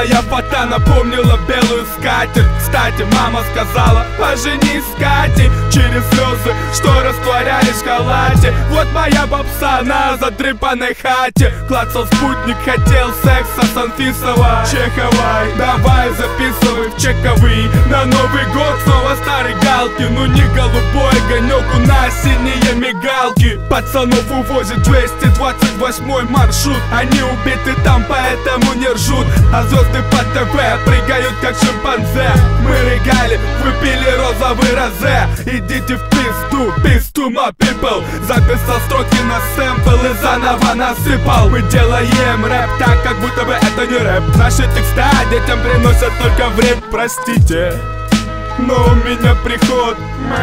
Белая фата напомнила белую скатерть. Кстати, мама сказала: поженись с Катей. Через слезы, что растворялись в халате. Вот моя попса на задрипанной хате. Клацал спутник, хотел секса с Анфисова Чеховой. Давай записывай в чековые. На Новый год снова старые галки. Ну не голубой огонек, у нас синие мигалки. Пацанов увозит 228-й маршрут. Они убиты там, поэтому не ржут. А звезды по ТВ прыгают как шимпанзе. Мы рыгали, выпили розовый розе. Идите в пизду, peace to my people. Записал строки на сэмпл и заново насыпал. Мы делаем рэп так, как будто бы это не рэп. Наши текста детям приносят только вред, простите. Но у меня приход,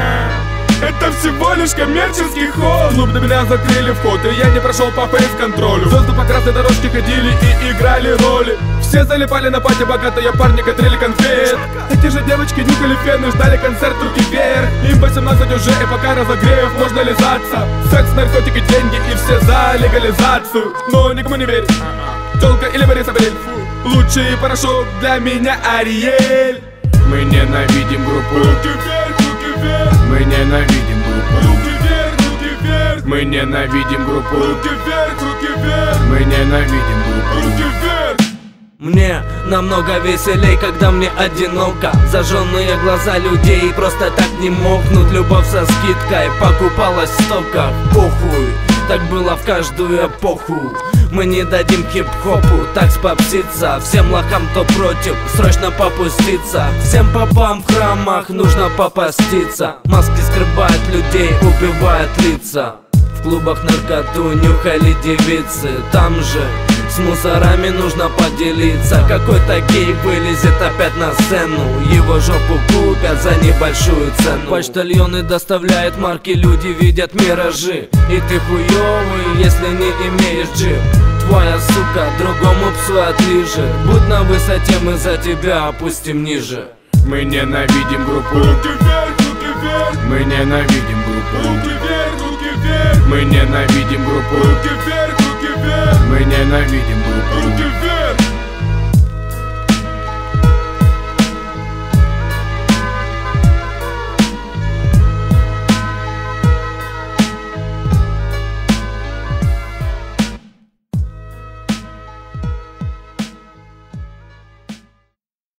это всего лишь коммерческий ход. Клуб на меня закрыли вход, и я не прошел по фейс-контролю. Звезды по красной дорожке ходили и играли роли. Все залипали на пати, богатые парни катрили конфет. Эти же девочки нюхали фены, ждали концерт руки вверх. Им 18 уже, и пока разогреев можно лизаться. Секс, наркотики, деньги и все за легализацию. Но никому не верь, Тёлка или Борис Абель. Лучший порошок для меня Ариэль. Мы ненавидим группу. Руки вверх, руки вверх. Мы ненавидим группу. Руки вверх, руки вверх. Мы ненавидим группу. Руки вверх, руки вверх. Мы ненавидим группу. Руки вверх. Мне намного веселей, когда мне одиноко. Зажженные глаза людей просто так не мокнут. Любовь со скидкой покупалась в стоках. Похуй, так было в каждую эпоху. Мы не дадим хип-хопу так спопситься. Всем лохам, кто против, срочно попуститься. Всем попам в храмах нужно попаститься. Маски скрывают людей, убивают лица. В клубах наркоту нюхали девицы. Там же с мусорами нужно поделиться. Какой-то гей вылезет опять на сцену. Его жопу купят за небольшую цену. Почтальоны доставляют марки, люди видят миражи. И ты хуёвый, если не имеешь джип. Твоя сука другому псу отлижет. Будь на высоте, мы за тебя опустим ниже. Мы ненавидим группу. Руки вверх, руки вверх. Мы ненавидим группу. Руки вверх, руки вверх. Мы ненавидим группу. Руки вверх, руки вверх. Мы ненавидим группу. Руки вверх.